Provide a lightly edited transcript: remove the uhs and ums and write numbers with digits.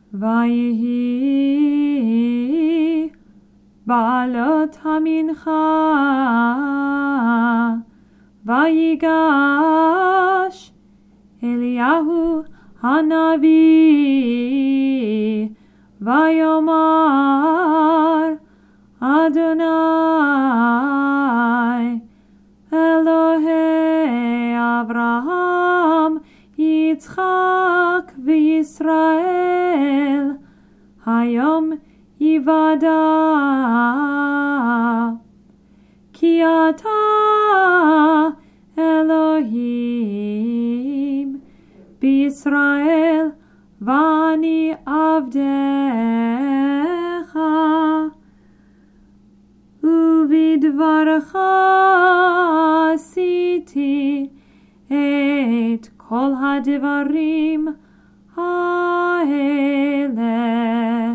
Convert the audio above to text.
ויהי בעלות המנחה, ויגש אליהו הנביא, ויאמר אדוני אלוהי אברהם יצחק וישראל, היום יוודע כי אתה אלוהים בישראל ואני עבדך, ובדברך עשיתי את כל הדברים